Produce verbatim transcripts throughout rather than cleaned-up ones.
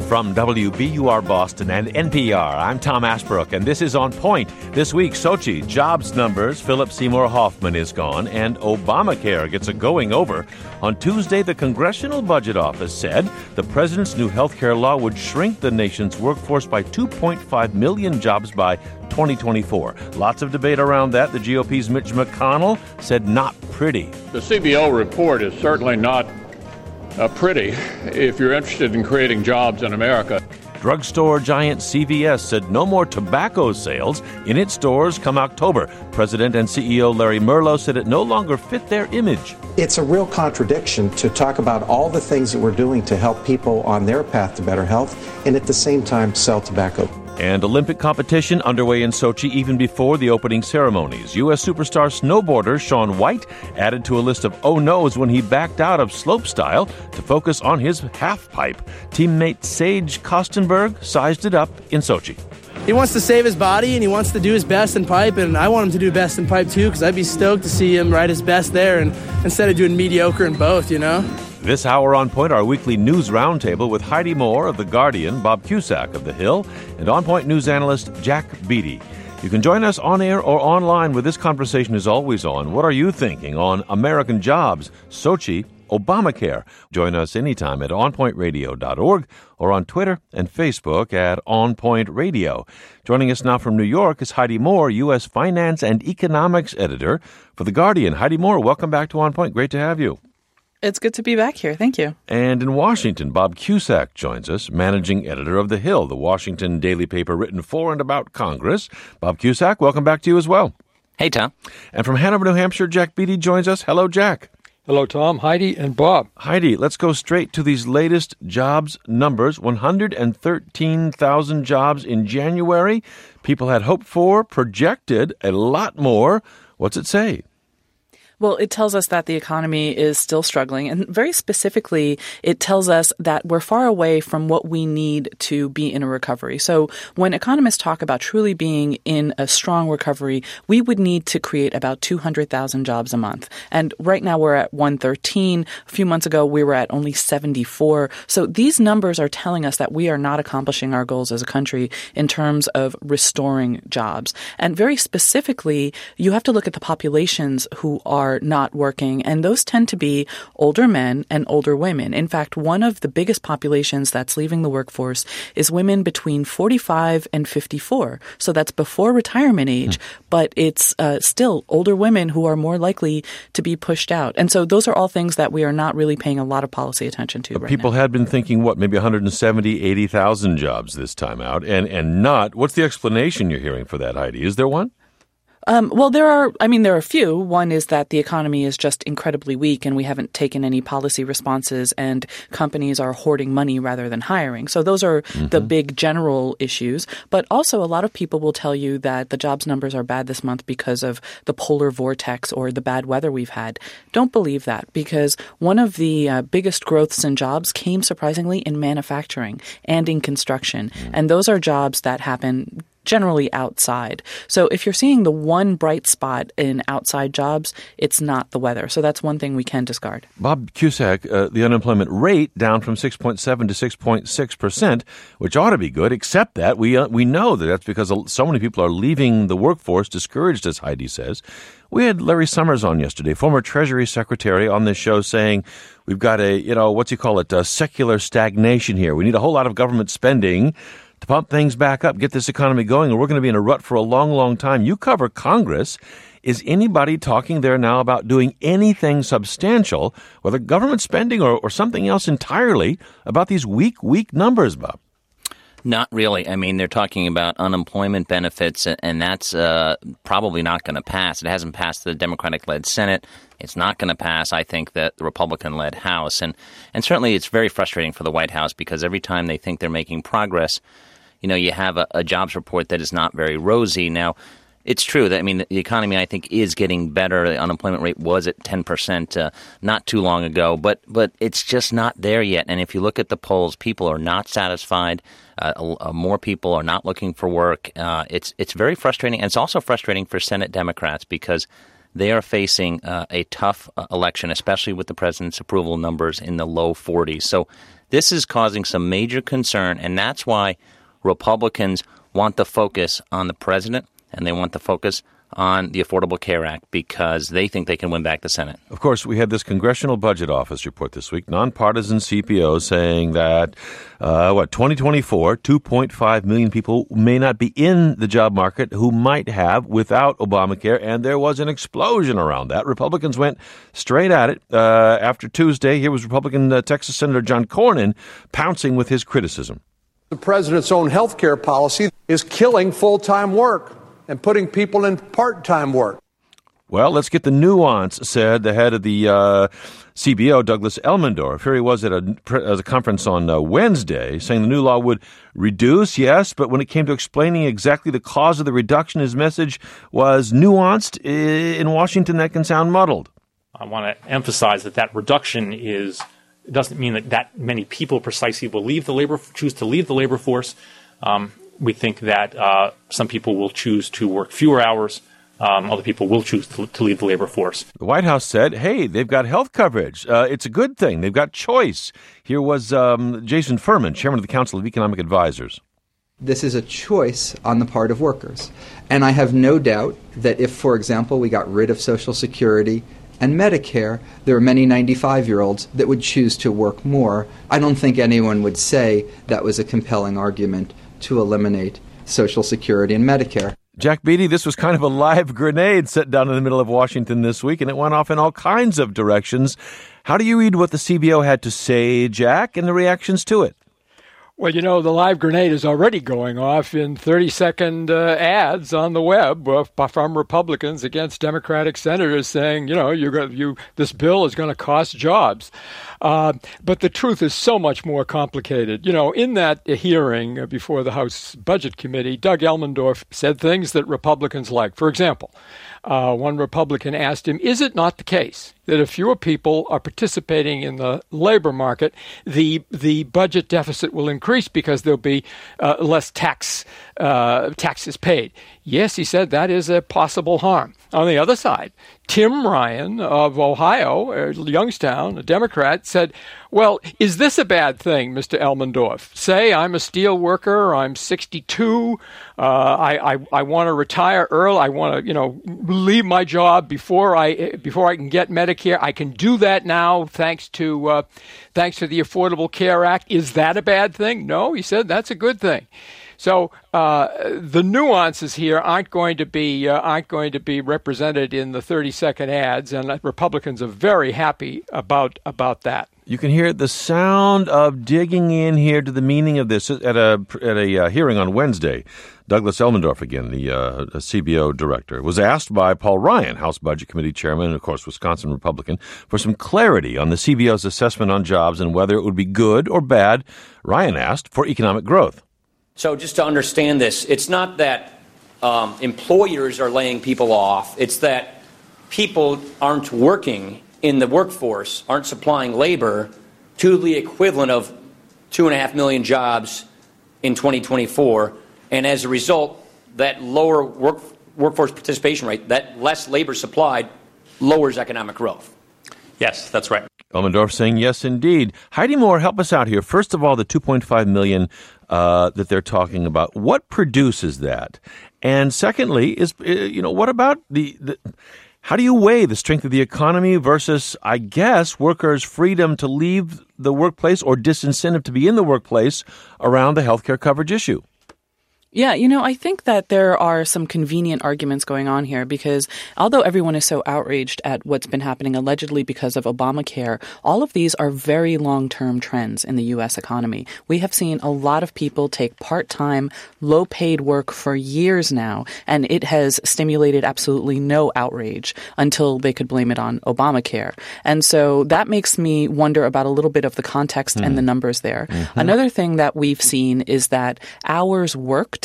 From W B U R Boston and N P R, I'm Tom Ashbrook, and this is On Point. This week, Sochi, jobs numbers, Philip Seymour Hoffman is gone, and Obamacare gets a going over. On Tuesday, the Congressional Budget Office said the president's new health care law would shrink the nation's workforce by two point five million jobs by twenty twenty-four. Lots of debate around that. The G O P's Mitch McConnell said not pretty. The C B O report is certainly not Uh, pretty if you're interested in creating jobs in America. Drugstore giant C V S said no more tobacco sales in its stores come October. President and C E O Larry Merlo said it no longer fit their image. It's a real contradiction to talk about all the things that we're doing to help people on their path to better health and at the same time sell tobacco. And Olympic competition underway in Sochi even before the opening ceremonies. U S superstar snowboarder Shaun White added to a list of oh-no's when he backed out of slopestyle to focus on his half-pipe. Teammate Sage Kostenberg sized it up in Sochi. He wants to save his body, and he wants to do his best in pipe, and I want him to do best in pipe, too, because I'd be stoked to see him ride his best there and instead of doing mediocre in both, you know? This hour on Point, our weekly news roundtable with Heidi Moore of The Guardian, Bob Cusack of The Hill, and On Point news analyst Jack Beatty. You can join us on air or online where this conversation is always on. What are you thinking on American jobs, Sochi, Obamacare? Join us anytime at on point radio dot org or on Twitter and Facebook at On Point Radio. Joining us now from New York is Heidi Moore, U S finance and economics editor for The Guardian. Heidi Moore, welcome back to On Point. Great to have you. It's good to be back here. Thank you. And in Washington, Bob Cusack joins us, managing editor of The Hill, the Washington daily paper written for and about Congress. Bob Cusack, welcome back to you as well. Hey, Tom. And from Hanover, New Hampshire, Jack Beatty joins us. Hello, Jack. Hello, Tom, Heidi, and Bob. Heidi, let's go straight to these latest jobs numbers. one hundred thirteen thousand jobs in January. People had hoped for, projected a lot more. What's it say? Well, it tells us that the economy is still struggling. And very specifically, it tells us that we're far away from what we need to be in a recovery. So when economists talk about truly being in a strong recovery, we would need to create about two hundred thousand jobs a month. And right now we're at one hundred thirteen. A few months ago, we were at only seventy-four. So these numbers are telling us that we are not accomplishing our goals as a country in terms of restoring jobs. And very specifically, you have to look at the populations who are not working, and those tend to be older men and older women. In fact, one of the biggest populations that's leaving the workforce is women between forty-five and fifty-four. So that's before retirement age, mm. but it's uh, still older women who are more likely to be pushed out. And so those are all things that we are not really paying a lot of policy attention to but right people now. had been thinking, what, maybe one hundred seventy, eighty thousand jobs this time out, and, and not. What's the explanation you're hearing for that, Heidi? Is there one? Um, well, there are, I mean, there are a few. One is that the economy is just incredibly weak and we haven't taken any policy responses and companies are hoarding money rather than hiring. So those are mm-hmm. the big general issues. But also a lot of people will tell you that the jobs numbers are bad this month because of the polar vortex or the bad weather we've had. Don't believe that, because one of the uh, biggest growths in jobs came surprisingly in manufacturing and in construction. Mm-hmm. And those are jobs that happen generally outside. So if you're seeing the one bright spot in outside jobs, it's not the weather. So that's one thing we can discard. Bob Cusack, uh, the unemployment rate down from six point seven to six point six percent, which ought to be good, except that we uh, we know that that's because so many people are leaving the workforce, discouraged, as Heidi says. We had Larry Summers on yesterday, former Treasury Secretary, on this show saying we've got a, you know, what's he call it, a secular stagnation here. We need a whole lot of government spending to pump things back up, get this economy going, and we're going to be in a rut for a long, long time. You cover Congress. Is anybody talking there now about doing anything substantial, whether government spending or, or something else entirely, about these weak, weak numbers, Bob? Not really. I mean, they're talking about unemployment benefits, and that's uh, probably not going to pass. It hasn't passed the Democratic-led Senate. It's not going to pass, I think, the Republican-led House. And, and certainly it's very frustrating for the White House because every time they think they're making progress, you know, you have a, a jobs report that is not very rosy. Now, it's true that, I mean, the economy, I think, is getting better. The unemployment rate was at ten percent uh, not too long ago, but but it's just not there yet. And if you look at the polls, people are not satisfied. Uh, uh, more people are not looking for work. Uh, it's it's very frustrating. And it's also frustrating for Senate Democrats because they are facing uh, a tough uh, election, especially with the president's approval numbers in the low forties. So this is causing some major concern, and that's why Republicans want the focus on the president, and they want the focus on the Affordable Care Act because they think they can win back the Senate. Of course, we had this Congressional Budget Office report this week, nonpartisan C P O, saying that, uh, what, twenty twenty-four, two point five million people may not be in the job market who might have without Obamacare, and there was an explosion around that. Republicans went straight at it. Uh, after Tuesday, here was Republican uh, Texas Senator John Cornyn pouncing with his criticism. The president's own health care policy is killing full-time work and putting people in part-time work. Well, let's get the nuance, said the head of the uh, C B O, Douglas Elmendorf. Here he was at a, at a conference on uh, Wednesday, saying the new law would reduce, yes, but when it came to explaining exactly the cause of the reduction, his message was nuanced. In Washington, that can sound muddled. I want to emphasize that that reduction is it doesn't mean that that many people precisely will leave the labor choose to leave the labor force. Um, We think that uh, some people will choose to work fewer hours. Um, other people will choose to, to leave the labor force. The White House said, hey, they've got health coverage. Uh, it's a good thing. They've got choice. Here was um, Jason Furman, chairman of the Council of Economic Advisors. This is a choice on the part of workers. And I have no doubt that if, for example, we got rid of Social Security and Medicare, there are many ninety-five-year-olds that would choose to work more. I don't think anyone would say that was a compelling argument to eliminate Social Security and Medicare. Jack Beatty, this was kind of a live grenade set down in the middle of Washington this week, and it went off in all kinds of directions. How do you read what the C B O had to say, Jack, and the reactions to it? Well, you know, the live grenade is already going off in thirty-second uh, ads on the web uh, from Republicans against Democratic senators saying, you know, you're going you this bill is going to cost jobs. Uh, but the truth is so much more complicated. You know, in that hearing before the House Budget Committee, Doug Elmendorf said things that Republicans like. For example, uh, one Republican asked him, is it not the case that if fewer people are participating in the labor market, the the budget deficit will increase because there'll be uh, less tax uh, taxes paid? Yes, he said, that is a possible harm. On the other side, Tim Ryan of Ohio, uh, Youngstown, a Democrat, said, well, is this a bad thing, Mister Elmendorf? Say I'm a steel worker, I'm sixty-two, uh, I, I, I want to retire early, I want to, you know, leave my job before I before I can get Medicare. I can do that now thanks to uh, thanks to the Affordable Care Act. Is that a bad thing? No, he said that's a good thing. So uh, the nuances here aren't going to be uh, aren't going to be represented in the thirty-second ads, and Republicans are very happy about about that. You can hear the sound of digging in here to the meaning of this at a at a uh, hearing on Wednesday. Douglas Elmendorf, again, the uh, C B O director, was asked by Paul Ryan, House Budget Committee chairman, and of course, Wisconsin Republican, for some clarity on the C B O's assessment on jobs and whether it would be good or bad. Ryan asked for economic growth. So just to understand this, it's not that um, employers are laying people off. It's that people aren't working in the workforce, aren't supplying labor to the equivalent of two and a half million jobs in twenty twenty-four. And as a result, that lower work, workforce participation rate, that less labor supplied, lowers economic growth. Yes, that's right. Elmendorf saying yes, indeed. Heidi Moore, help us out here. First of all, the two point five million uh, that they're talking about. What produces that? And secondly, is uh, you know what about the, the how do you weigh the strength of the economy versus, I guess, workers' freedom to leave the workplace or disincentive to be in the workplace around the health care coverage issue? Yeah, you know, I think that there are some convenient arguments going on here because although everyone is so outraged at what's been happening allegedly because of Obamacare, all of these are very long-term trends in the U S economy. We have seen a lot of people take part-time, low-paid work for years now, and it has stimulated absolutely no outrage until they could blame it on Obamacare. And so that makes me wonder about a little bit of the context mm. and the numbers there. Mm-hmm. Another thing that we've seen is that hours worked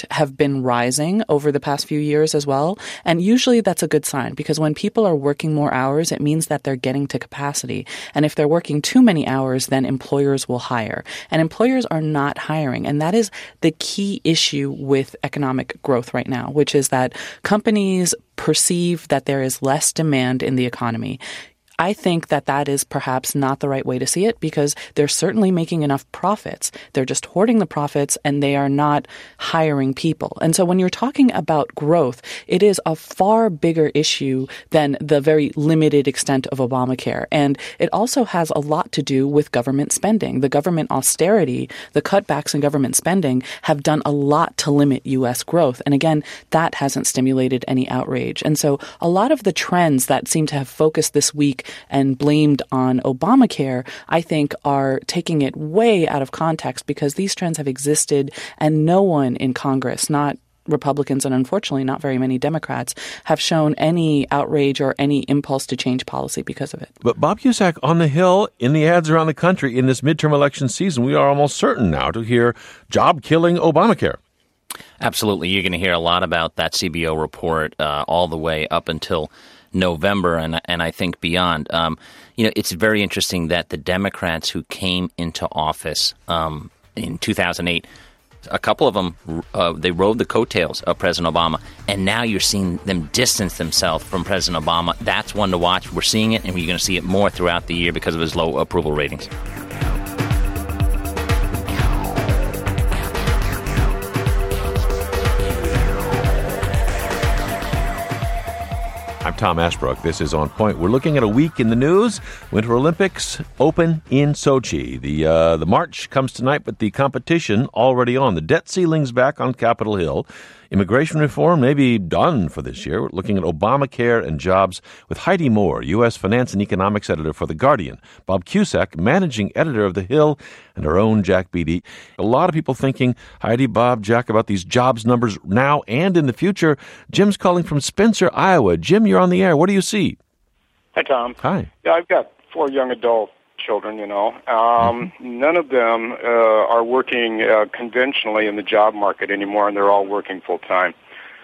rate have been rising over the past few years as well. And usually that's a good sign because when people are working more hours, it means that they're getting to capacity. And if they're working too many hours, then employers will hire. And employers are not hiring. And that is the key issue with economic growth right now, which is that companies perceive that there is less demand in the economy. I think that that is perhaps not the right way to see it because they're certainly making enough profits. They're just hoarding the profits and they are not hiring people. And so when you're talking about growth, it is a far bigger issue than the very limited extent of Obamacare. And it also has a lot to do with government spending. The government austerity, the cutbacks in government spending have done a lot to limit U S growth. And again, that hasn't stimulated any outrage. And so a lot of the trends that seem to have focused this week and blamed on Obamacare, I think are taking it way out of context because these trends have existed and no one in Congress, not Republicans and unfortunately not very many Democrats, have shown any outrage or any impulse to change policy because of it. But Bob Cusack, on the Hill, in the ads around the country in this midterm election season, we are almost certain now to hear job-killing Obamacare. Absolutely. You're going to hear a lot about that C B O report uh, all the way up until November and and I think beyond. Um, you know, it's very interesting that the Democrats who came into office um, in two thousand eight, a couple of them, uh, they rode the coattails of President Obama, and now you're seeing them distance themselves from President Obama. That's one to watch. We're seeing it, and we're going to see it more throughout the year because of his low approval ratings. I'm Tom Ashbrook. This is On Point. We're looking at a week in the news. Winter Olympics open in Sochi. The uh, the march comes tonight, but the competition already on. The debt ceiling's back on Capitol Hill. Immigration reform may be done for this year. We're looking at Obamacare and jobs with Heidi Moore, U S finance and economics editor for The Guardian, Bob Cusack, managing editor of The Hill, and our own Jack Beatty. A lot of people thinking, Heidi, Bob, Jack, about these jobs numbers now and in the future. Jim's calling from Spencer, Iowa. Jim, you're on the air. What do you see? Hi, Tom. Hi. Yeah, I've got four young adult children, you know. Um, mm-hmm. None of them uh, are working uh, conventionally in the job market anymore, and they're all working full-time.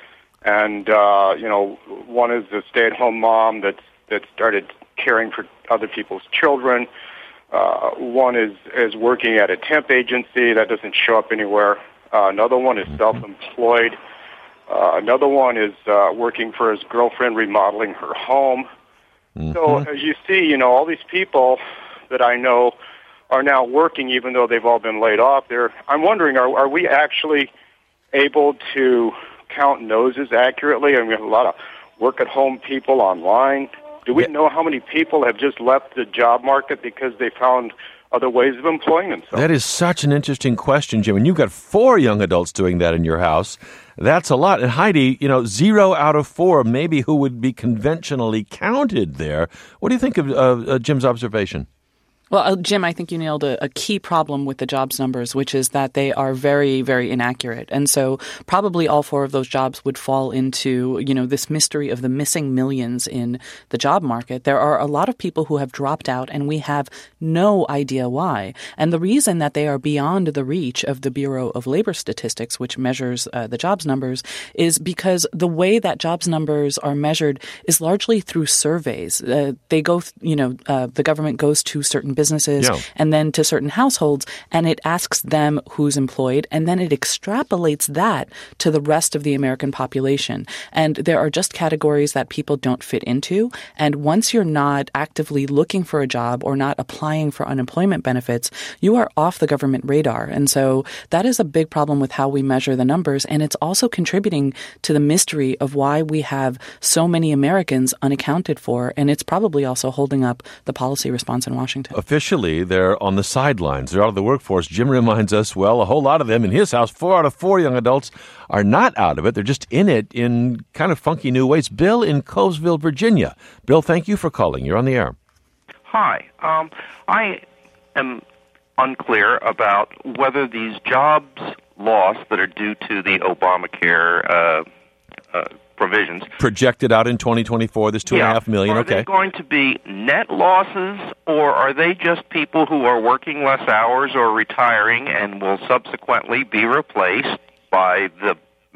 And, uh, you know, one is a stay-at-home mom that's, that started caring for other people's children. Uh, one is, is working at a temp agency that doesn't show up anywhere. Uh, another one is mm-hmm. self-employed. Uh, another one is uh, working for his girlfriend, remodeling her home. Mm-hmm. So as you see, you know, all these people that I know are now working even though they've all been laid off. They're, I'm wondering, are, are we actually able to count noses accurately? I mean, we have a lot of work-at-home people online. Do we know how many people have just left the job market because they found other ways of employing themselves? That is such an interesting question, Jim. And you've got four young adults doing that in your house. That's a lot. And Heidi, you know, zero out of four, maybe who would be conventionally counted there. What do you think of uh, uh, Jim's observation? Well, uh, Jim, I think you nailed a, a key problem with the jobs numbers, which is that they are very, very inaccurate. And so probably all four of those jobs would fall into, you know, this mystery of the missing millions in the job market. There are a lot of people who have dropped out, and we have no idea why. And the reason that they are beyond the reach of the Bureau of Labor Statistics, which measures uh, the jobs numbers, is because the way that jobs numbers are measured is largely through surveys. Uh, they go, th- you know, uh, the government goes to certain businesses yeah. and then to certain households, and it asks them who's employed, and then it extrapolates that to the rest of the American population. And there are just categories that people don't fit into. And once you're not actively looking for a job or not applying for unemployment benefits, you are off the government radar. And so that is a big problem with how we measure the numbers. And it's also contributing to the mystery of why we have so many Americans unaccounted for. And it's probably also holding up the policy response in Washington. Officially, they're on the sidelines. They're out of the workforce. Jim reminds us, well, a whole lot of them in his house, four out of four young adults, are not out of it. They're just in it in kind of funky new ways. Bill in Covesville, Virginia. Bill, thank you for calling. You're on the air. Hi. Um, I am unclear about whether these jobs lost that are due to the Obamacare uh, uh, provisions projected out in twenty twenty-four, this two yeah. and a half million. Are okay. they going to be net losses, or are they just people who are working less hours or retiring and will subsequently be replaced by the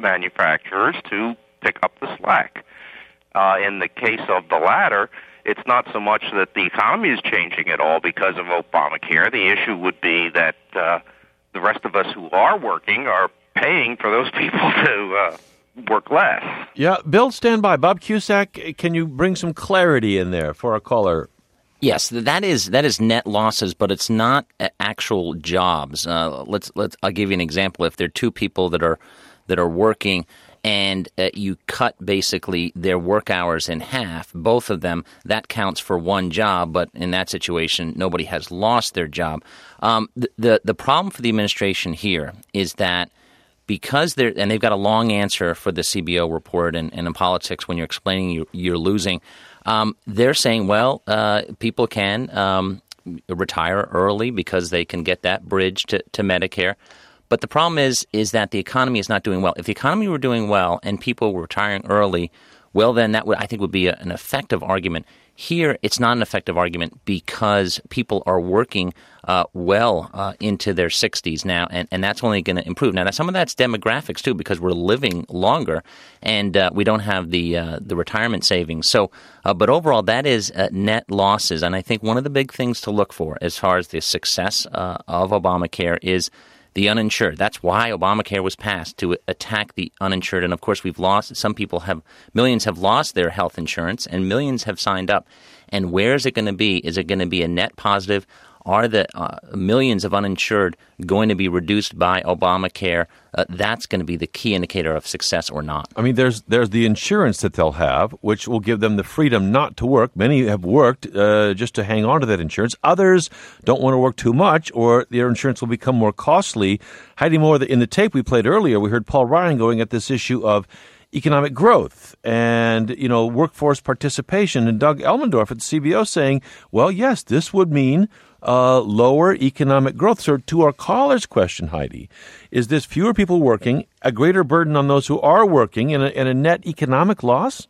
manufacturers to pick up the slack. Uh, in the case of the latter, it's not so much that the economy is changing at all because of Obamacare. The issue would be that uh, the rest of us who are working are paying for those people to uh, work less. Yeah, Bill, stand by. Bob Cusack, can you bring some clarity in there for our caller? Yes, that is that is net losses, but it's not actual jobs. Uh, let's let's. I'll give you an example. If there are two people that are that are working, and uh, you cut basically their work hours in half, both of them, that counts for one job. But in that situation, nobody has lost their job. Um, the, the the problem for the administration here is that because they're and they've got a long answer for the C B O report, and, and in politics, when you're explaining you, you're losing. Um, they're saying, well, uh, people can um, retire early because they can get that bridge to, to Medicare. But the problem is, is that the economy is not doing well. If the economy were doing well and people were retiring early, well, then that would, I think, would be a, an effective argument. Here, it's not an effective argument because people are working uh, well uh, into their sixties now, and, and that's only going to improve. Now, some of that's demographics, too, because we're living longer, and uh, we don't have the uh, the retirement savings. So, uh, but overall, that is uh, net losses. And I think one of the big things to look for as far as the success uh, of Obamacare is the uninsured. That's why Obamacare was passed, to attack the uninsured. And of course, we've lost, some people have, millions have lost their health insurance and millions have signed up. And where is it going to be? Is it going to be a net positive? Are the uh, millions of uninsured going to be reduced by Obamacare? Uh, that's going to be the key indicator of success or not. I mean, there's there's the insurance that they'll have, which will give them the freedom not to work. Many have worked uh, just to hang on to that insurance. Others don't want to work too much, or their insurance will become more costly. Heidi Moore, in the tape we played earlier, we heard Paul Ryan going at this issue of economic growth and, you know, workforce participation. And Doug Elmendorf at the C B O saying, well, yes, this would mean uh, lower economic growth. So to our caller's question, Heidi, is this fewer people working, a greater burden on those who are working, and a, and a net economic loss?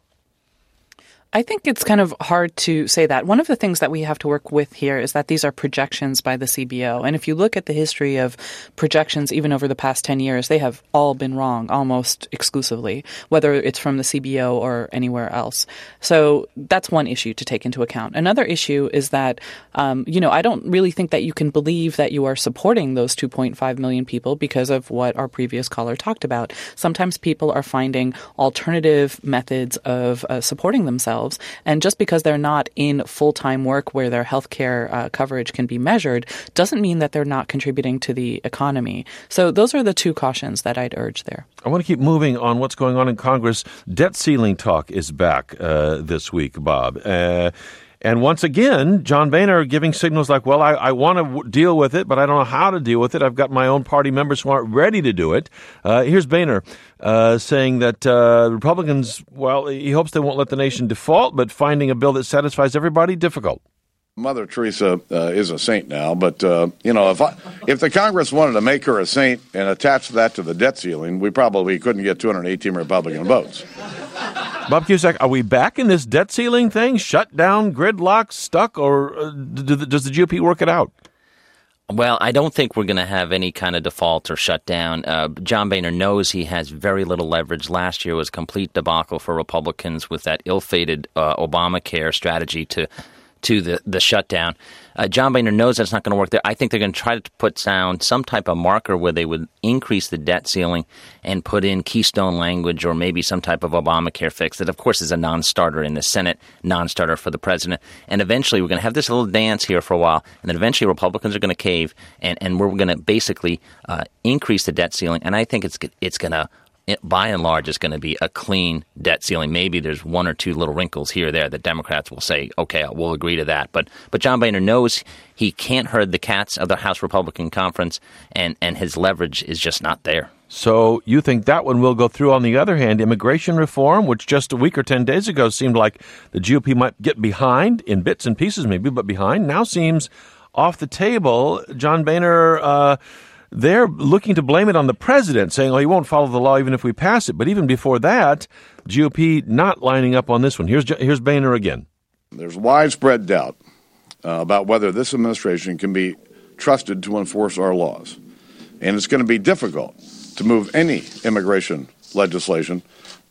I think it's kind of hard to say that. One of the things that we have to work with here is that these are projections by the C B O. And if you look at the history of projections, even over the past ten years, they have all been wrong almost exclusively, whether it's from the C B O or anywhere else. So that's one issue to take into account. Another issue is that, um, you know, I don't really think that you can believe that you are supporting those two point five million people because of what our previous caller talked about. Sometimes people are finding alternative methods of uh, supporting themselves. And just because they're not in full-time work where their health care uh, coverage can be measured doesn't mean that they're not contributing to the economy. So those are the two cautions that I'd urge there. I want to keep moving on what's going on in Congress. Debt ceiling talk is back uh, this week, Bob. Uh, And once again, John Boehner giving signals like, well, I, I want to w- deal with it, but I don't know how to deal with it. I've got my own party members who aren't ready to do it. Uh, here's Boehner uh, saying that uh, Republicans, well, he hopes they won't let the nation default, but finding a bill that satisfies everybody, difficult. Mother Teresa uh, is a saint now, but, uh, you know, if I, if the Congress wanted to make her a saint and attach that to the debt ceiling, we probably couldn't get two hundred eighteen Republican votes. Bob Cusack, are we back in this debt ceiling thing? Shut down, gridlock, stuck, or uh, do the, does the G O P work it out? Well, I don't think we're going to have any kind of default or shutdown. Uh, John Boehner knows he has very little leverage. Last year was a complete debacle for Republicans with that ill-fated uh, Obamacare strategy to to the, the shutdown. Uh, John Boehner knows that's not going to work there. I think they're going to try to put down some type of marker where they would increase the debt ceiling and put in keystone language or maybe some type of Obamacare fix that, of course, is a non-starter in the Senate, non-starter for the president. And eventually we're going to have this little dance here for a while, and then eventually Republicans are going to cave, and, and we're going to basically uh, increase the debt ceiling. And I think it's it's going to It, by and large, is going to be a clean debt ceiling. Maybe there's one or two little wrinkles here or there that Democrats will say, okay, we'll agree to that. But but John Boehner knows he can't herd the cats of the House Republican Conference, and, and his leverage is just not there. So you think that one will go through. On the other hand, immigration reform, which just a week or ten days ago seemed like the G O P might get behind, in bits and pieces maybe, but behind, now seems off the table. John Boehner, uh, they're looking to blame it on the president, saying, oh, he won't follow the law even if we pass it. But even before that, G O P not lining up on this one. Here's here's Boehner again. There's widespread doubt uh, about whether this administration can be trusted to enforce our laws. And it's going to be difficult to move any immigration legislation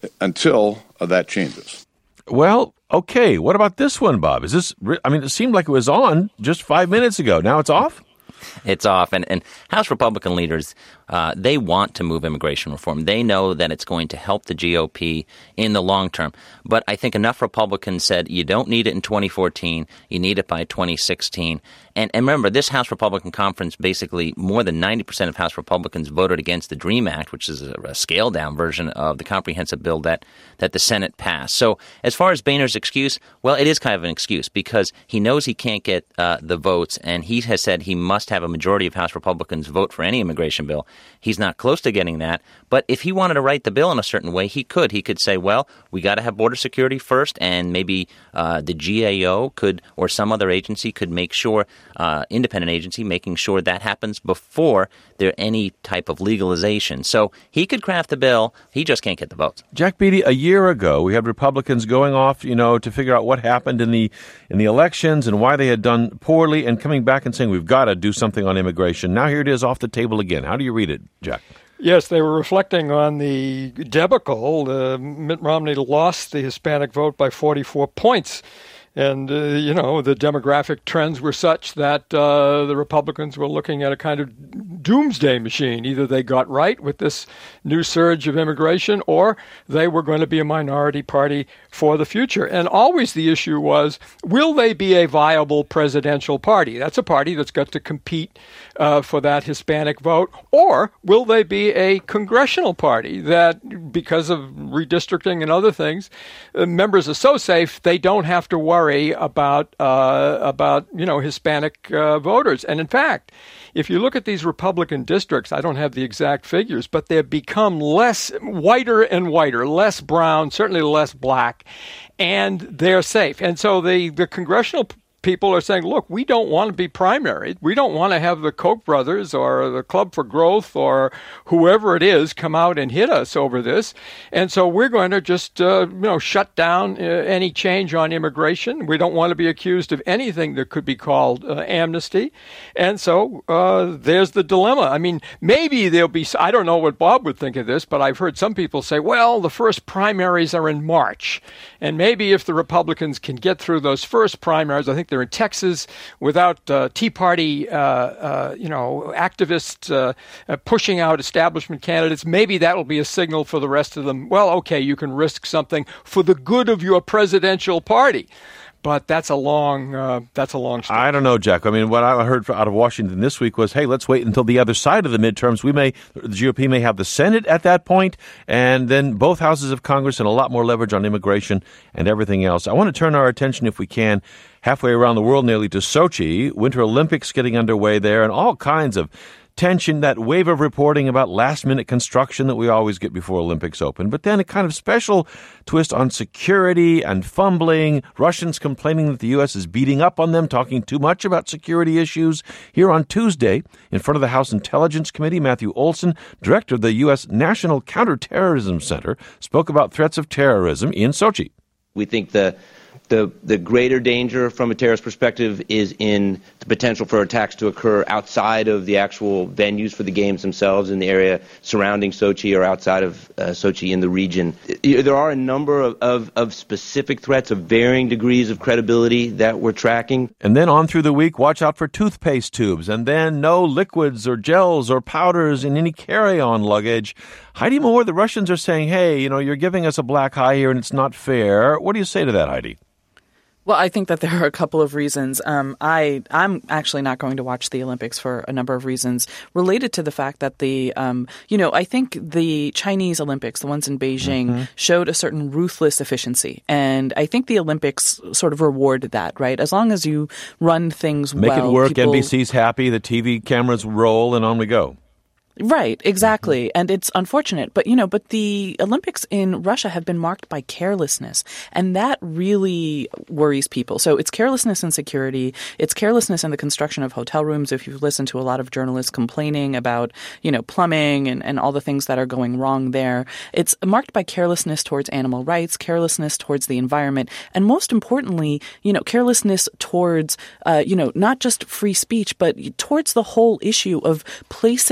until uh, that changes. Well, okay. What about this one, Bob? Is this? I mean, it seemed like it was on just five minutes ago. Now it's off? It's off. And, and House Republican leaders, uh, they want to move immigration reform. They know that it's going to help the G O P in the long term. But I think enough Republicans said you don't need it in twenty fourteen. You need it by twenty sixteen. And, and remember, this House Republican conference, basically more than ninety percent of House Republicans voted against the DREAM Act, which is a, a scaled-down version of the comprehensive bill that, that the Senate passed. So as far as Boehner's excuse, well, it is kind of an excuse because he knows he can't get uh, the votes, and he has said he must have a majority of House Republicans vote for any immigration bill. He's not close to getting that. But if he wanted to write the bill in a certain way, he could. He could say, well, we got to have border security first, and maybe uh, the G A O could, or some other agency could make sure, uh, independent agency, making sure that happens before there any type of legalization. So he could craft the bill. He just can't get the votes. Jack Beatty, a year ago, we had Republicans going off, you know, to figure out what happened in the in the elections and why they had done poorly, and coming back and saying we've got to do something on immigration. Now here it is off the table again. How do you read it, Jack? Yes, they were reflecting on the debacle. Uh, Mitt Romney lost the Hispanic vote by forty-four points. And, uh, you know, the demographic trends were such that uh, the Republicans were looking at a kind of doomsday machine. Either they got right with this new surge of immigration, or they were going to be a minority party for the future. And always the issue was, will they be a viable presidential party? That's a party that's got to compete uh, for that Hispanic vote. Or will they be a congressional party that, because of redistricting and other things, uh, members are so safe they don't have to worry about uh, about you know Hispanic uh, voters. And in fact, if you look at these Republican districts, I don't have the exact figures, but they've become less whiter and whiter, less brown, certainly less black, and they're safe. And so the the congressional people are saying, look, we don't want to be primary. We don't want to have the Koch brothers or the Club for Growth or whoever it is come out and hit us over this. And so we're going to just, uh, you know, shut down uh, any change on immigration. We don't want to be accused of anything that could be called uh, amnesty. And so uh, there's the dilemma. I mean, maybe there'll be, I don't know what Bob would think of this, but I've heard some people say, well, the first primaries are in March. And maybe if the Republicans can get through those first primaries, I think they're in Texas, without uh, Tea Party, uh, uh, you know, activists uh, uh, pushing out establishment candidates. Maybe that will be a signal for the rest of them. Well, okay, you can risk something for the good of your presidential party. But that's a long, uh, that's a long story. I don't know, Jack. I mean, what I heard out of Washington this week was, hey, let's wait until the other side of the midterms. We may, the G O P may have the Senate at that point, and then both houses of Congress and a lot more leverage on immigration and everything else. I want to turn our attention, if we can, halfway around the world nearly to Sochi. Winter Olympics getting underway there, and all kinds of tension, that wave of reporting about last-minute construction that we always get before Olympics open. But then a kind of special twist on security and fumbling, Russians complaining that the U S is beating up on them, talking too much about security issues. Here on Tuesday, in front of the House Intelligence Committee, Matthew Olson, director of the U S National Counterterrorism Center, spoke about threats of terrorism in Sochi. We think the The, the greater danger from a terrorist perspective is in the potential for attacks to occur outside of the actual venues for the games themselves in the area surrounding Sochi or outside of uh, Sochi in the region. There are a number of, of, of specific threats of varying degrees of credibility that we're tracking. And then on through the week, watch out for toothpaste tubes, and then no liquids or gels or powders in any carry-on luggage. Heidi Moore, the Russians are saying, hey, you know, you're giving us a black eye here and it's not fair. What do you say to that, Heidi? Well, I think that there are a couple of reasons. Um, I, I'm actually not going to watch the Olympics for a number of reasons related to the fact that the, um, you know, I think the Chinese Olympics, the ones in Beijing, mm-hmm. showed a certain ruthless efficiency. And I think the Olympics sort of reward that, right? As long as you run things Make well. Make it work, people... N B C's happy, the T V cameras roll, and on we go. Right, exactly. Mm-hmm. And it's unfortunate. But, you know, but the Olympics in Russia have been marked by carelessness. And that really worries people. So it's carelessness in security. It's carelessness in the construction of hotel rooms. If you've listened to a lot of journalists complaining about, you know, plumbing and, and all the things that are going wrong there, it's marked by carelessness towards animal rights, carelessness towards the environment, and most importantly, you know, carelessness towards, uh, you know, not just free speech, but towards the whole issue of placing the Olympics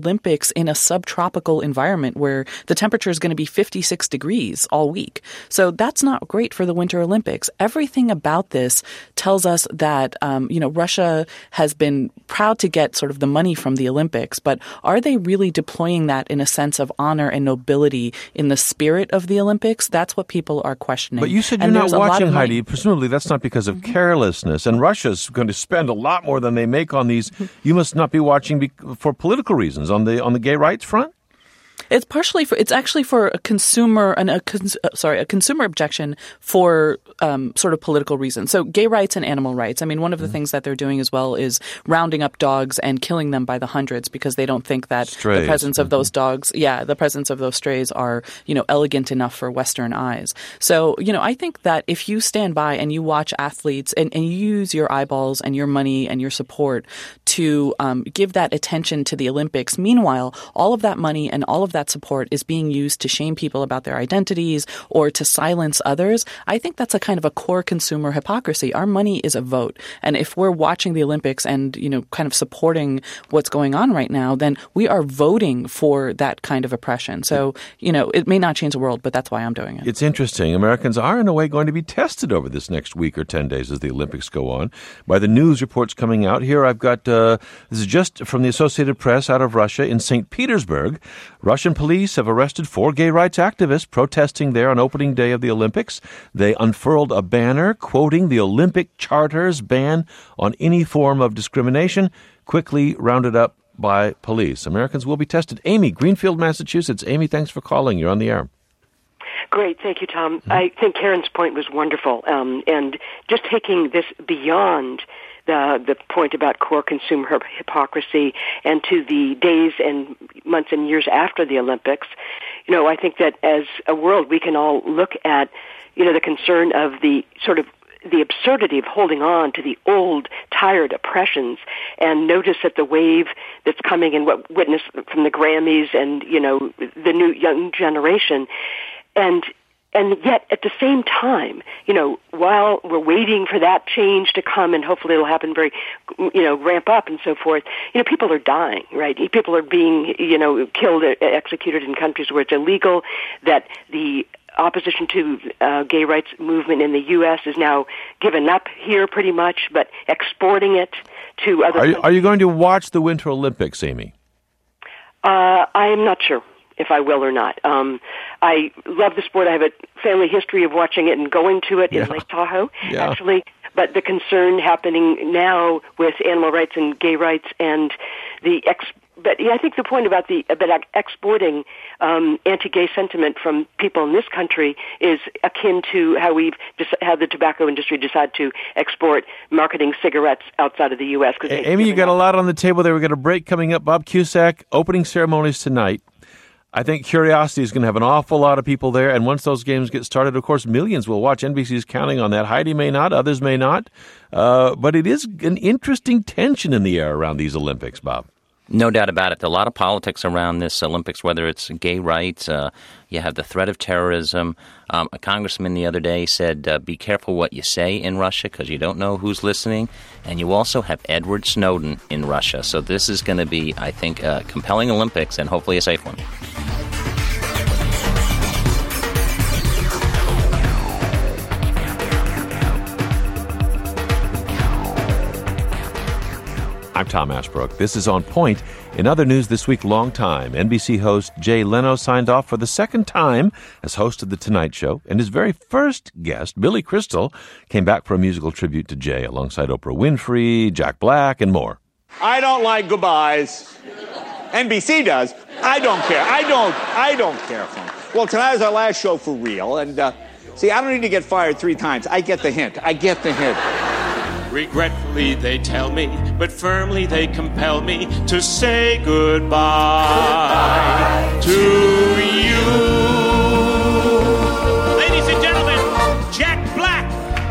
Olympics in a subtropical environment where the temperature is going to be fifty-six degrees all week. So that's not great for the Winter Olympics. Everything about this tells us that, um, you know, Russia has been proud to get sort of the money from the Olympics, but are they really deploying that in a sense of honor and nobility in the spirit of the Olympics? That's what people are questioning. But you said you're and not watching, Heidi. Presumably that's not because of mm-hmm. carelessness. And Russia's going to spend a lot more than they make on these. You must not be watching be- for political reasons on the on the gay rights front? It's partially for, it's actually for a consumer, and a, cons, sorry, a consumer objection for um, sort of political reasons. So gay rights and animal rights. I mean, one of the mm. things that they're doing as well is rounding up dogs and killing them by the hundreds because they don't think that strays. the presence of mm-hmm. those dogs, yeah, the presence of those strays are, you know, elegant enough for Western eyes. So, you know, I think that if you stand by and you watch athletes and, and you use your eyeballs and your money and your support to um, give that attention to the Olympics, meanwhile, all of that money and all of that support is being used to shame people about their identities or to silence others, I think that's a kind of a core consumer hypocrisy. Our money is a vote. And if we're watching the Olympics and, you know, kind of supporting what's going on right now, then we are voting for that kind of oppression. So, you know, it may not change the world, but that's why I'm doing it. It's interesting. Americans are, in a way, going to be tested over this next week or ten days as the Olympics go on by the news reports coming out. Here I've got, uh, this is just from the Associated Press out of Russia in Saint Petersburg. Russian police have arrested four gay rights activists protesting there on opening day of the Olympics. They unfurled a banner quoting the Olympic Charter's ban on any form of discrimination, quickly rounded up by police. Americans will be tested. Amy, Greenfield, Massachusetts. Amy, thanks for calling. You're on the air. Great. Thank you, Tom. Mm-hmm. I think Karen's point was wonderful. Um, and just taking this beyond the the point about core consumer hypocrisy and to the days and months and years after the Olympics, you know, I think that as a world we can all look at, you know, the concern of the sort of the absurdity of holding on to the old, tired oppressions and notice that the wave that's coming and what witness from the Grammys and, you know, the new young generation. And And yet, at the same time, you know, while we're waiting for that change to come, and hopefully it'll happen very, you know, ramp up and so forth, you know, people are dying, right? People are being, you know, killed, executed in countries where it's illegal, that the opposition to uh, gay rights movement in the U S is now given up here pretty much, but exporting it to other are you, countries. Are you going to watch the Winter Olympics, Amy? Uh, I am not sure if I will or not. Um, I love the sport. I have a family history of watching it and going to it yeah. in Lake Tahoe, yeah. actually. But the concern happening now with animal rights and gay rights and the ex. But yeah, I think the point about the about exporting um, anti-gay sentiment from people in this country is akin to how we've just how the tobacco industry decided to export marketing cigarettes outside of the U S. A- Amy, you got a lot on the table there. We've got a break coming up. Bob Cusack, opening ceremonies tonight. I think Curiosity is going to have an awful lot of people there, and once those games get started, of course, millions will watch. N B C's counting on that. Heidi may not, others may not, uh, but it is an interesting tension in the air around these Olympics, Bob. No doubt about it. A lot of politics around this Olympics, whether it's gay rights, uh, you have the threat of terrorism. Um, a congressman the other day said, uh, be careful what you say in Russia because you don't know who's listening. And you also have Edward Snowden in Russia. So this is going to be, I think, a compelling Olympics and hopefully a safe one. I'm Tom Ashbrook. This is On Point. In other news this week, longtime N B C host Jay Leno signed off for the second time as host of The Tonight Show, and his very first guest, Billy Crystal, came back for a musical tribute to Jay alongside Oprah Winfrey, Jack Black, and more. I don't like goodbyes. N B C does. I don't care. I don't. I don't care for him. Well, tonight is our last show for real, and uh, see, I don't need to get fired three times. I get the hint. I get the hint. Regretfully they tell me, but firmly they compel me to say goodbye, goodbye to you. Ladies and gentlemen, Jack Black.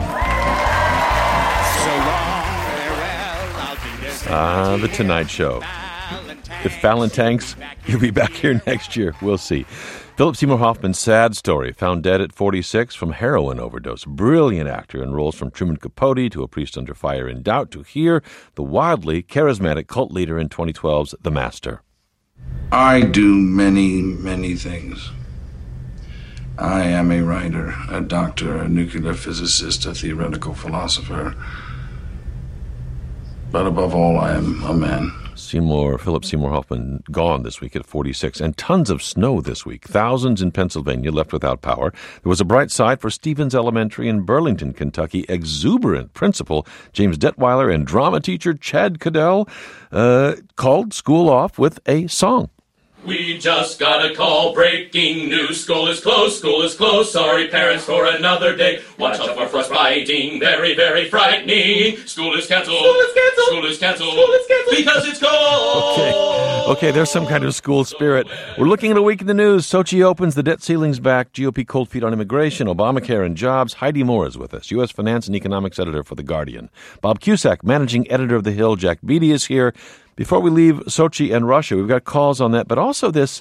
So long, farewell, I'll be Ah, The Tonight Show. If Fallon tanks, you'll be back here next year. We'll see. Philip Seymour Hoffman's sad story, found dead at forty-six from heroin overdose. Brilliant actor in roles from Truman Capote to A Priest Under Fire in Doubt to here, the wildly charismatic cult leader in twenty twelve's The Master. I do many, many things. I am a writer, a doctor, a nuclear physicist, a theoretical philosopher. But above all, I am a man. Seymour, Philip Seymour Hoffman, gone this week at forty-six, and tons of snow this week. Thousands in Pennsylvania left without power. There was a bright side for Stevens Elementary in Burlington, Kentucky. Exuberant principal James Detweiler and drama teacher Chad Cadell uh, called school off with a song. We just got a call, breaking news, school is closed, school is closed, sorry parents for another day. Watch out for frostbiting, very, very frightening. School is canceled, school is canceled, school is canceled, school is canceled, because it's cold. Okay, okay, there's some kind of school spirit. We're looking at a week in the news. Sochi opens, the debt ceiling's back, G O P cold feet on immigration, Obamacare and jobs. Heidi Moore is with us, U S finance and economics editor for The Guardian. Bob Cusack, managing editor of The Hill. Jack Beatty is here. Before we leave Sochi and Russia, we've got calls on that, but also this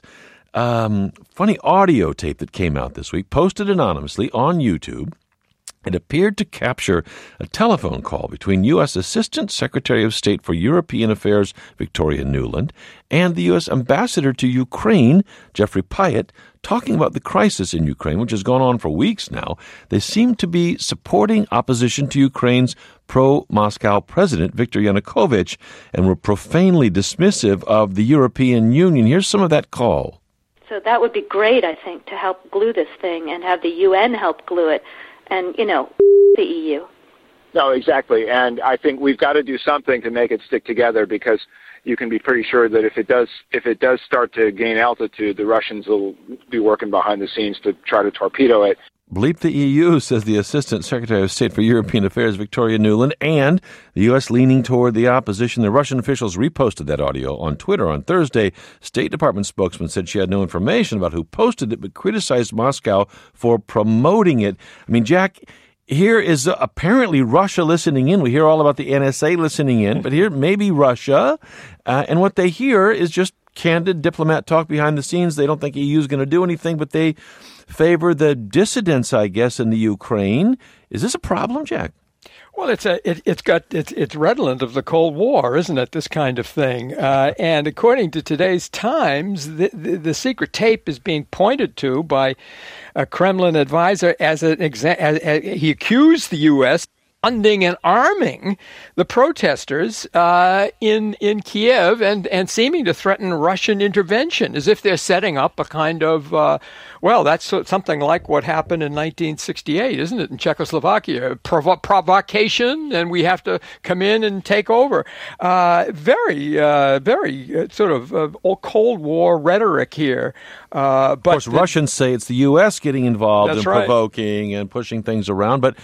um, funny audio tape that came out this week, posted anonymously on YouTube. It appeared to capture a telephone call between U S Assistant Secretary of State for European Affairs Victoria Nuland and the U S Ambassador to Ukraine, Jeffrey Pyatt, talking about the crisis in Ukraine, which has gone on for weeks now. They seem to be supporting opposition to Ukraine's pro-Moscow president, Viktor Yanukovych, and were profanely dismissive of the European Union. Here's some of that call. So that would be great, I think, to help glue this thing and have the U N help glue it. And, you know, the E U. No, exactly. And I think we've got to do something to make it stick together, because you can be pretty sure that if it does if it does start to gain altitude, the Russians will be working behind the scenes to try to torpedo it. Bleep the E U, says the Assistant Secretary of State for European Affairs, Victoria Nuland, and the U S leaning toward the opposition. The Russian officials reposted that audio on Twitter on Thursday. State Department spokesman said she had no information about who posted it, but criticized Moscow for promoting it. I mean, Jack, here is apparently Russia listening in. We hear all about the N S A listening in, but here maybe Russia. Uh, and what they hear is just candid diplomat talk behind the scenes. They don't think E U is going to do anything, but they favor the dissidents, I guess, in the Ukraine. Is this a problem, Jack? Well, it's a it, it's got it's it's redolent of the Cold War, isn't it? This kind of thing, uh, and according to today's Times, the, the the secret tape is being pointed to by a Kremlin advisor as an exa- as, as he accused the U S funding and arming the protesters uh, in in Kiev and, and seeming to threaten Russian intervention, as if they're setting up a kind of, uh, well, that's something like what happened in nineteen sixty-eight, isn't it, in Czechoslovakia? Provo- provocation, and we have to come in and take over. Uh, very, uh, very uh, sort of uh, old Cold War rhetoric here. Uh, but of course, the, Russians say it's the U S getting involved and right. provoking and pushing things around, but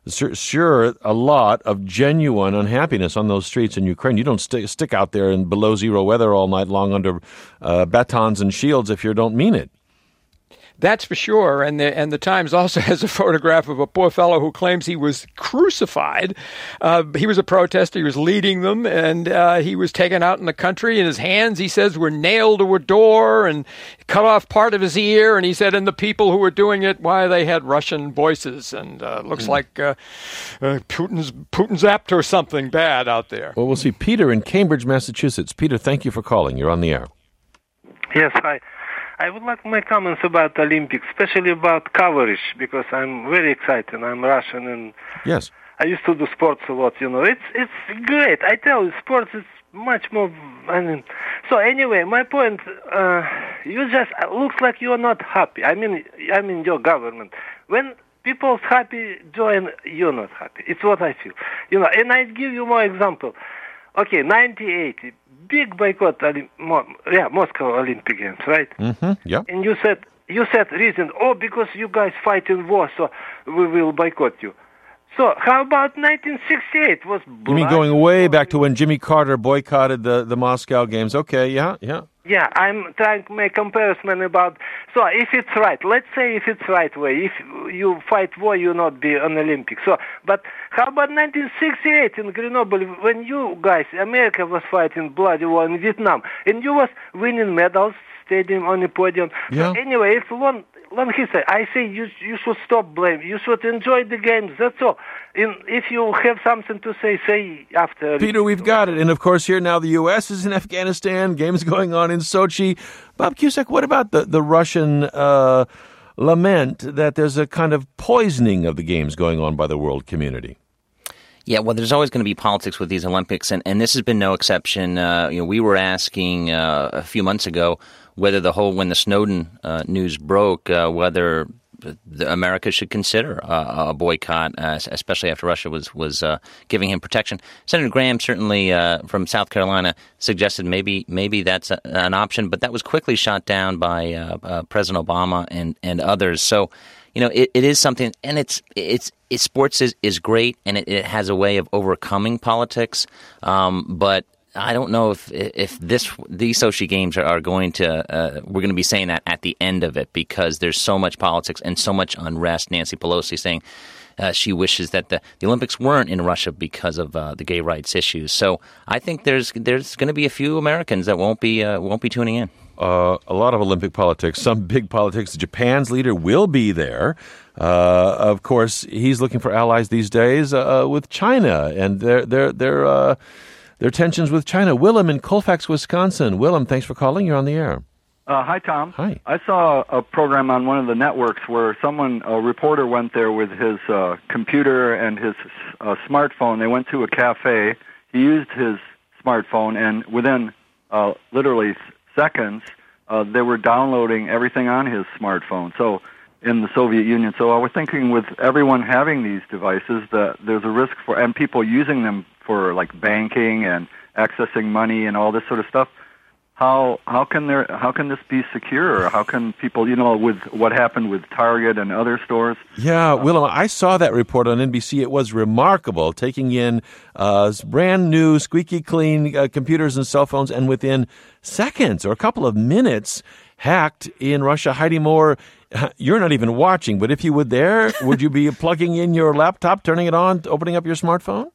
sure, a lot of genuine unhappiness on those streets in Ukraine. You don't st- stick out there in below zero weather all night long under uh, batons and shields if you don't mean it. That's for sure. And the and the Times also has a photograph of a poor fellow who claims he was crucified. Uh, he was a protester. He was leading them, and uh, he was taken out in the country. And his hands, he says, were nailed to a door and cut off part of his ear. And he said, and the people who were doing it, why, they had Russian voices. And uh, looks mm. like uh, uh, Putin's Putin's up to something bad out there. Well, we'll see. Peter in Cambridge, Massachusetts. Peter, thank you for calling. You're on the air. Yes, hi. I would like my comments about Olympics, especially about coverage, because I'm very excited. I'm Russian, and yes, I used to do sports a lot. You know, it's it's great. I tell you, sports is much more. I mean, so anyway, my point. Uh, you just uh, looks like you're not happy. I mean, I mean your government. When people's happy, join, you're not happy. It's what I feel. You know, and I give you more example. Okay, nineteen eighty. Big boycott, yeah, Moscow Olympic Games, right? Mm-hmm. Yeah. And you said you said reason, oh, because you guys fight in war, so we will boycott you. So how about nineteen sixty-eight? Was you mean going way back to when Jimmy Carter boycotted the, the Moscow Games? Okay, yeah, yeah. Yeah, I'm trying to make comparison about. So if it's right, let's say if it's right way, if you fight war, you not be an Olympic. So, but how about nineteen sixty-eight in Grenoble when you guys, America was fighting bloody war in Vietnam, and you was winning medals stadium on the podium. Yeah. So anyway, it's long, long history. I say you you should stop blaming. You should enjoy the games. That's all. In, if you have something to say, say after. Peter, we've got it. And, of course, here now the U S is in Afghanistan, games going on in Sochi. Bob Cusack, what about the, the Russian uh, lament that there's a kind of poisoning of the games going on by the world community? Yeah, well, there's always going to be politics with these Olympics, and, and this has been no exception. Uh, you know, we were asking uh, a few months ago whether the whole, when the Snowden uh, news broke, uh, whether the America should consider uh, a boycott, uh, especially after Russia was was uh, giving him protection. Senator Graham, certainly uh, from South Carolina, suggested maybe maybe that's a, an option, but that was quickly shot down by uh, uh, President Obama and, and others. So, you know, it, it is something, and it's it's it, sports is, is great, and it, it has a way of overcoming politics, um, but I don't know if if this these Sochi games are, are going to uh, we're going to be saying that at the end of it, because there's so much politics and so much unrest. Nancy Pelosi saying uh, she wishes that the, the Olympics weren't in Russia because of uh, the gay rights issues. So I think there's there's going to be a few Americans that won't be uh, won't be tuning in. Uh, a lot of Olympic politics, some big politics. Japan's leader will be there. Uh, of course, he's looking for allies these days uh, with China, and they're they're they're. Uh, Their tensions with China. Willem in Colfax, Wisconsin. Willem, thanks for calling. You're on the air. Uh, hi, Tom. Hi. I saw a program on one of the networks where someone, a reporter, went there with his uh, computer and his uh, smartphone. They went to a cafe. He used his smartphone, and within uh, literally seconds, uh, they were downloading everything on his smartphone. So in the Soviet Union. So I was thinking, with everyone having these devices, that there's a risk for, and people using them for like banking and accessing money and all this sort of stuff. How how can there how can this be secure? How can people, you know, with what happened with Target and other stores? Yeah, Willem, I saw that report on N B C. It was remarkable, taking in uh, brand new, squeaky clean uh, computers and cell phones, and within seconds or a couple of minutes, hacked in Russia. Heidi Moore, you're not even watching, but if you were there, would you be plugging in your laptop, turning it on, opening up your smartphone?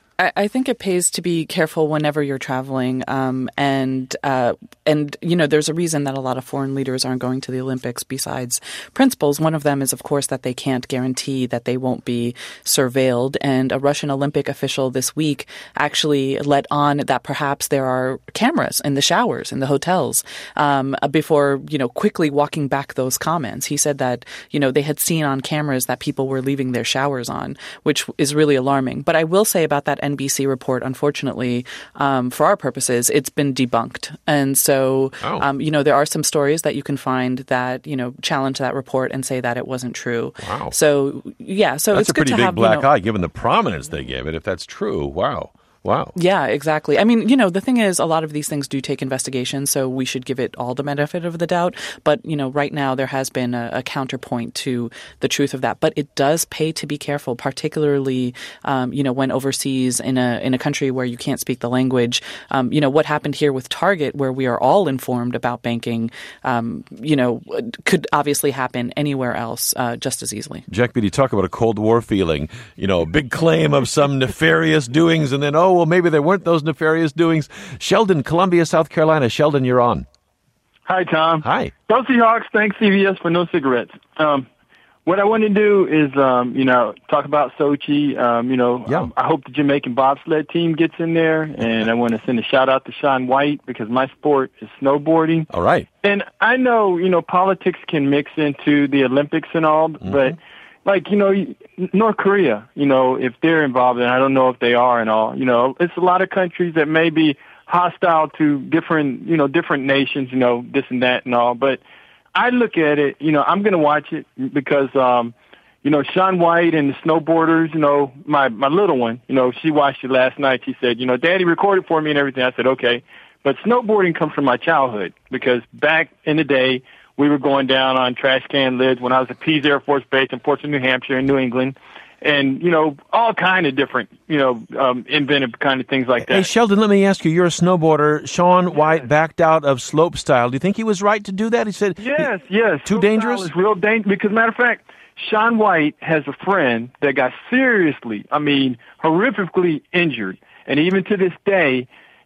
I think it pays to be careful whenever you're traveling, um, and uh, and you know there's a reason that a lot of foreign leaders aren't going to the Olympics. Besides principles, one of them is, of course, that they can't guarantee that they won't be surveilled. And a Russian Olympic official this week actually let on that perhaps there are cameras in the showers in the hotels um, before you know quickly walking back those comments. He said that you know they had seen on cameras that people were leaving their showers on, which is really alarming. But I will say about that N B C report, unfortunately, um, for our purposes, it's been debunked. And so, oh. um, you know, there are some stories that you can find that, you know, challenge that report and say that it wasn't true. Wow. So, yeah, so that's it's a pretty good to big have, black you know, eye, given the prominence they gave it, if that's true. Wow. Wow. Yeah, exactly. I mean, you know, the thing is, a lot of these things do take investigation, so we should give it all the benefit of the doubt. But, you know, right now there has been a, a counterpoint to the truth of that. But it does pay to be careful, particularly, um, you know, when overseas in a in a country where you can't speak the language. Um, you know, what happened here with Target, where we are all informed about banking, um, you know, could obviously happen anywhere else uh, just as easily. Jack Beatty, talk about a Cold War feeling. You know, big claim of some nefarious doings, and then, oh, well, maybe there weren't those nefarious doings. Sheldon, Columbia, South Carolina. Sheldon, you're on. Hi, Tom. Hi. Go Seahawks. Thanks, C B S, for no cigarettes. Um, what I want to do is, um, you know, talk about Sochi. Um, you know, yeah. um, I hope the Jamaican bobsled team gets in there, and I want to send a shout out to Shaun White, because my sport is snowboarding. All right. And I know, you know, politics can mix into the Olympics and all, mm-hmm. but like, you know, North Korea, you know, if they're involved, and I don't know if they are and all, you know, it's a lot of countries that may be hostile to different, you know, different nations, you know, this and that and all. But I look at it, you know, I'm going to watch it because, um, you know, Shaun White and the snowboarders, you know, my, my little one, you know, she watched it last night. She said, you know, Daddy recorded for me and everything. I said, okay. But snowboarding comes from my childhood, because back in the day, we were going down on trash can lids when I was at Pease Air Force Base in Portsmouth, New Hampshire, in New England. And, you know, all kind of different, you know, um, inventive kind of things like that. Hey, Sheldon, let me ask you, you're a snowboarder. Shaun White backed out of slope style. Do you think he was right to do that? He said, yes, yes. Too dangerous? It's real dangerous, because, matter of fact, Shaun White has a friend that got seriously, I mean, horrifically injured. And even to this day,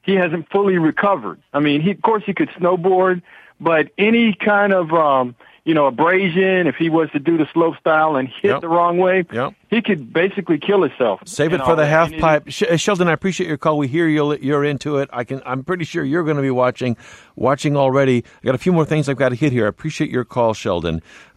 he hasn't fully recovered. I mean, he, of course, he could snowboard, but any kind of, um, you know, abrasion, if he was to do the slope style and hit yep. the wrong way, yep. he could basically kill himself. Save it for the half pipe. Sheldon, I appreciate your call. We hear you're, you're into it. I can, I'm pretty sure you're going to be watching, watching already. I got a few more things I've got to hit here. I appreciate your call, Sheldon.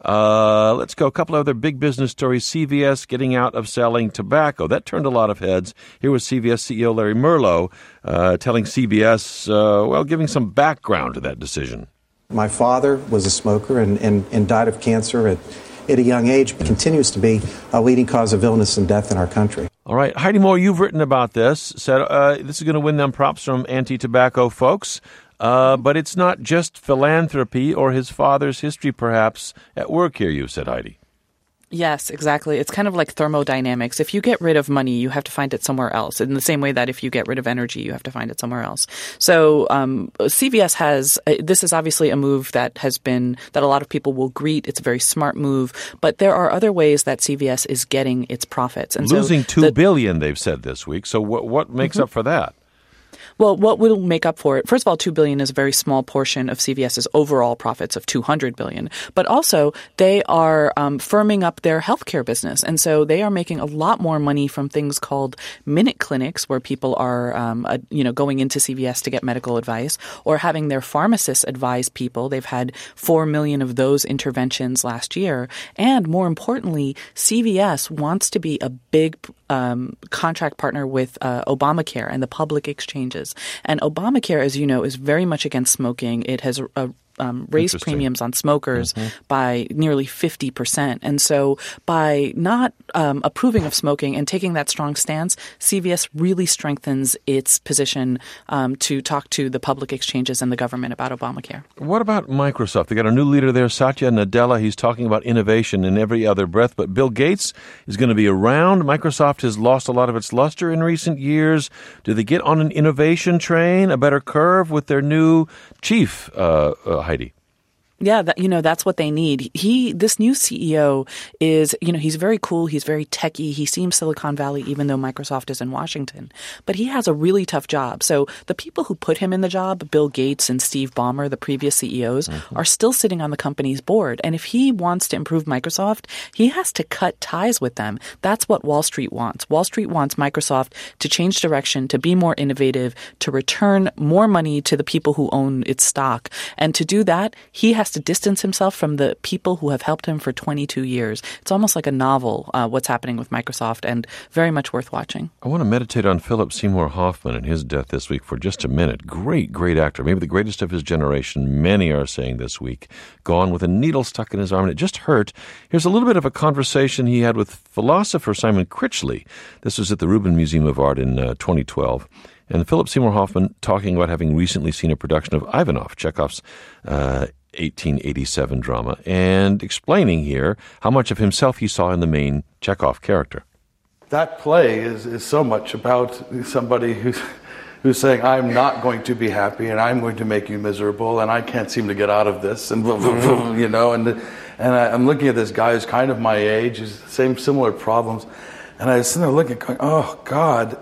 Uh, let's go. A couple other big business stories. C V S getting out of selling tobacco. That turned a lot of heads. Here was C V S C E O Larry Merlo uh, telling C B S, uh, well, giving some background to that decision. My father was a smoker and, and, and died of cancer at, at a young age, but continues to be a leading cause of illness and death in our country. All right. Heidi Moore, you've written about this, said uh, this is going to win them props from anti-tobacco folks, uh, but it's not just philanthropy or his father's history, perhaps, at work here, you said, Heidi. Yes, exactly. It's kind of like thermodynamics. If you get rid of money, you have to find it somewhere else. In the same way that if you get rid of energy, you have to find it somewhere else. So um, C V S has uh, this is obviously a move that has been that a lot of people will greet. It's a very smart move, but there are other ways that C V S is getting its profits. And losing so two the, billion, they've said this week. So what what makes mm-hmm. up for that? Well, what will make up for it? First of all, two billion dollars is a very small portion of CVS's overall profits of two hundred billion dollars. But also, they are um, firming up their healthcare business. And so they are making a lot more money from things called minute clinics, where people are um, uh, you know, going into C V S to get medical advice, or having their pharmacists advise people. They've had four million of those interventions last year. And more importantly, C V S wants to be a big um, contract partner with uh, Obamacare and the public exchanges. And Obamacare, as you know, is very much against smoking. It has uh, um, raised premiums on smokers mm-hmm. by nearly fifty percent. And so by not um, approving of smoking and taking that strong stance, C V S really strengthens its position um, to talk to the public exchanges and the government about Obamacare. What about Microsoft? They got a new leader there, Satya Nadella. He's talking about innovation in every other breath. But Bill Gates is going to be around. Microsoft has lost a lot of its luster in recent years. Do they get on an innovation train, a better curve with their new chief, uh, uh, Heidi? Yeah, that, you know, that's what they need. He, this new C E O is, you know, he's very cool. He's very techie. He seems Silicon Valley, even though Microsoft is in Washington. But he has a really tough job. So the people who put him in the job, Bill Gates and Steve Ballmer, the previous C E Os, mm-hmm. are still sitting on the company's board. And if he wants to improve Microsoft, he has to cut ties with them. That's what Wall Street wants. Wall Street wants Microsoft to change direction, to be more innovative, to return more money to the people who own its stock. And to do that, he has to distance himself from the people who have helped him for twenty-two years. It's almost like a novel, uh, what's happening with Microsoft, and very much worth watching. I want to meditate on Philip Seymour Hoffman and his death this week for just a minute. Great, great actor, maybe the greatest of his generation, many are saying this week. Gone with a needle stuck in his arm, and it just hurt. Here's a little bit of a conversation he had with philosopher Simon Critchley. This was at the Rubin Museum of Art in uh, twenty twelve. And Philip Seymour Hoffman talking about having recently seen a production of Ivanov, Chekhov's uh, eighteen eighty-seven drama, and explaining here how much of himself he saw in the main Chekhov character. That play is, is so much about somebody who's, who's saying, I'm not going to be happy, and I'm going to make you miserable, and I can't seem to get out of this, and you know, and and I, I'm looking at this guy who's kind of my age, who's the same similar problems, and I was sitting there looking, going, oh, God,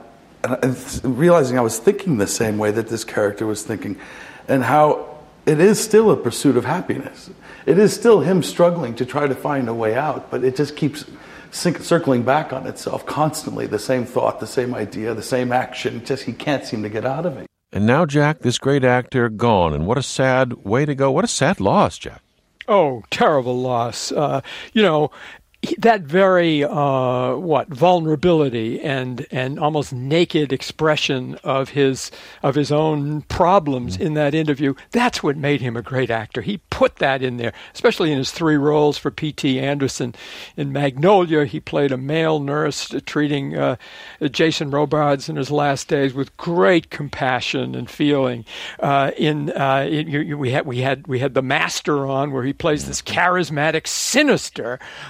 and realizing I was thinking the same way that this character was thinking, and how it is still a pursuit of happiness. It is still him struggling to try to find a way out, but it just keeps circling back on itself constantly. The same thought, the same idea, the same action. Just he can't seem to get out of it. And now, Jack, this great actor gone, and what a sad way to go. What a sad loss, Jack. Oh, terrible loss. Uh, you know, that very, uh, what, vulnerability and, and almost naked expression of his of his own problems in that interview, that's what made him a great actor. He put that in there, especially in his three roles for P T Anderson. In Magnolia, he played a male nurse treating uh, Jason Robards in his last days with great compassion and feeling. Uh, in uh, in, you, you, we had we had we had The Master on, where he plays this charismatic, sinister uh,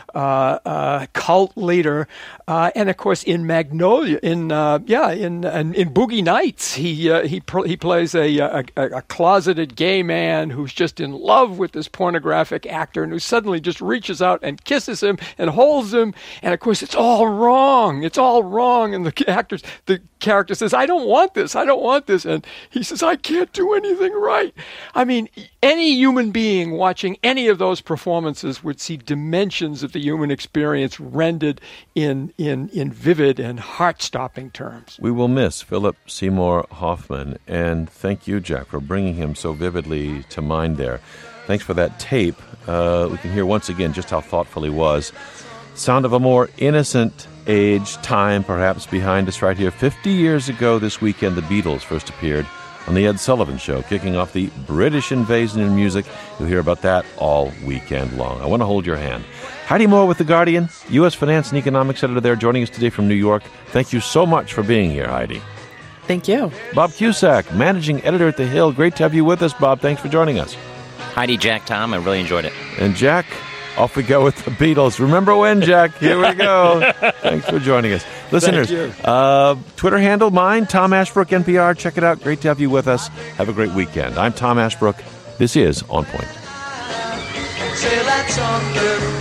uh, uh, cult leader. Uh, and of course, in Magnolia, in uh, yeah, in, in in Boogie Nights, he uh, he pr- he plays a, a a closeted gay man who's just in love with this pornographic actor, and who suddenly just reaches out and kisses him and holds him. And of course, it's all wrong. It's all wrong. And the actors, the character says, "I don't want this. I don't want this." And he says, "I can't do anything right." I mean, any human being watching any of those performances would see dimensions of the human experience rendered in in in vivid and heart-stopping terms. We will miss Philip Seymour Hoffman, and thank you, Jack, for bringing him so vividly to mind there. Thanks for that tape. Uh, we can hear once again just how thoughtful he was. Sound of a more innocent age, time perhaps behind us right here. Fifty years ago this weekend, the Beatles first appeared on The Ed Sullivan Show, kicking off the British invasion in music. You'll hear about that all weekend long. I want to hold your hand. Heidi Moore with The Guardian, U S finance and economics editor there, joining us today from New York. Thank you so much for being here, Heidi. Thank you. Bob Cusack, managing editor at The Hill. Great to have you with us, Bob. Thanks for joining us. Heidi, Jack, Tom, I really enjoyed it. And Jack, off we go with the Beatles. Remember when, Jack? Here we go. Thanks for joining us. Listeners, uh, Twitter handle, mine, Tom Ashbrook, N P R. Check it out. Great to have you with us. Have a great weekend. I'm Tom Ashbrook. This is On Point. Say that's on the